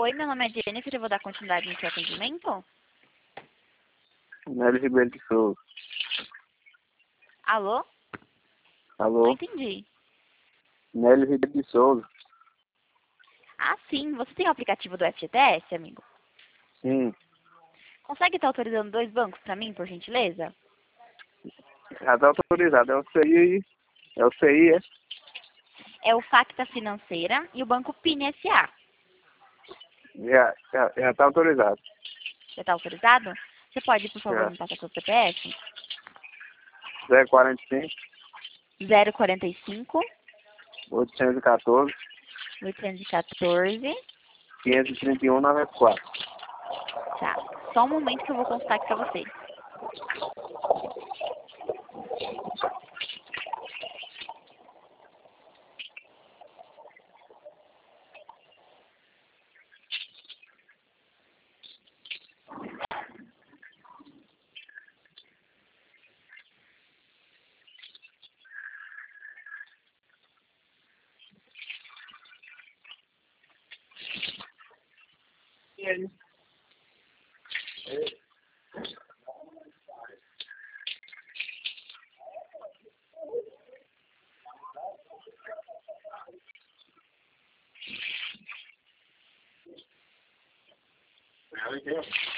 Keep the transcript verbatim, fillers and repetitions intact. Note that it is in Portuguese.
Oi, meu nome é Jennifer, eu vou dar continuidade no seu atendimento. Nélio Ribeiro de Souza. Alô? Não Alô? entendi. Nélio Ribeiro de Souza. Ah, sim. Você tem o aplicativo do F G T S, amigo? Sim. Consegue estar autorizando dois bancos para mim, por gentileza? Já está autorizado. É o C I. É o C I, é? É o Facta Financeira e o Banco P I N S A. Já, já, já está autorizado. Já está autorizado? Você pode, por favor, Já. me passar seu C P F? zero quarenta e cinco, zero quarenta e cinco, oitocentos e quatorze, oitocentos e quatorze. quinhentos e trinta e um, noventa e quatro. Tá. Só um momento que eu vou consultar aqui para você. É,